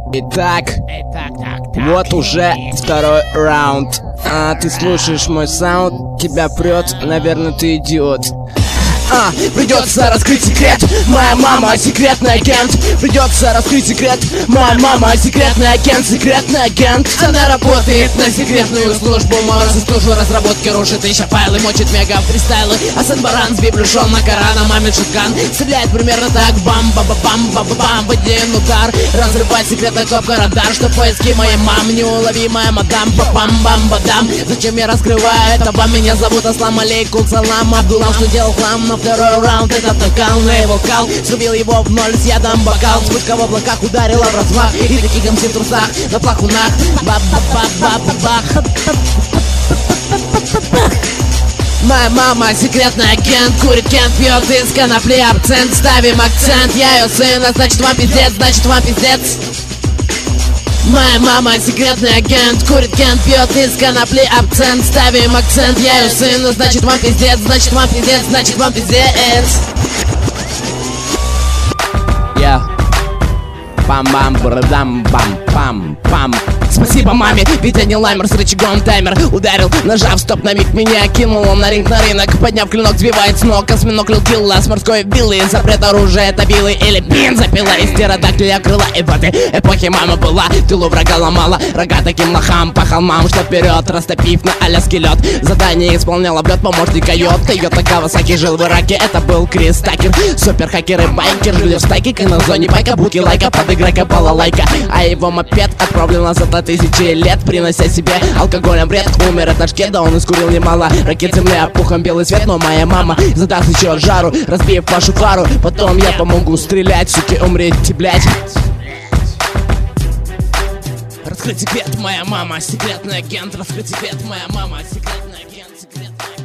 Итак, вот уже второй раунд. Ты слушаешь мой саунд, тебя прет, наверное, ты идиот. Придется раскрыть секрет. Моя мама секретный агент. Придется раскрыть секрет. Моя мама секретный агент. Секретный агент. Она работает на секретную службу. Морозы службу разработки рушит еще файлы, мочит мега фристайлы. А Сан-Баран с библюшом на Корана мамит шуткан. Стреляет примерно так. Бам-ба-ба-бам-ба-ба-бам. В один удар разрывает секретная кнопка радар. Что поиски моей мам неуловимая мадам. Ба-бам-бам-бадам. Зачем я раскрываю это вам? Меня зовут Аслам алейкум салам Абдулам, что делал хлам. Но второй раунд этот накал, на его кал. Срубил его в ноль с ядом бокал. Вспышка в облаках ударила в размах. И таких МС в трусах, на плахунах. Ба-ба-ба-ба-бах. Моя мама секретный агент. Курит кент, пьет из конопли абсент. Ставим акцент, я ее сын, а значит вам пиздец, значит вам пиздец. Моя мама секретный агент. Курит кент, пьет из конопли абсент. Ставим акцент, я ее сын, значит вам пиздец, значит вам пиздец, значит вам пиздец. Я пам-бам-бам-бам-пам-пам. Спасибо маме, ведь я не лаймер с рычагом таймер. Ударил, нажав стоп на миг, меня кинул он на ринг, на рынок. Подняв клинок, сбивает с ног, осьминог лил килла с морской виллы. Запрет оружия, это вилы или бензопила. Из птеродактиля крыла, и в этой эпохе мама была. Тылу врага ломала, рога таким лохам по холмам, что вперед, растопив на аляске лед. Задание исполняла в лед помощника Йота Кавасаки жил в Ираке, это был Крис Такер. Супер хакер и байкер жили в стайке, как на зоне байка. Буки лайка, подыграйка, балалайка. А его мопед отправлен на за тысячи лет, принося себе алкоголем бред. Умер от ножки, да он искурил немало. Ракет земли опухом белый свет, но моя мама задаст еще жару, разбив вашу фару. Потом я помогу стрелять, суки, умрите, блять. Раскрыть секрет, моя мама секретный агент. Раскрыть секрет, моя мама секретный агент. Секретный агент.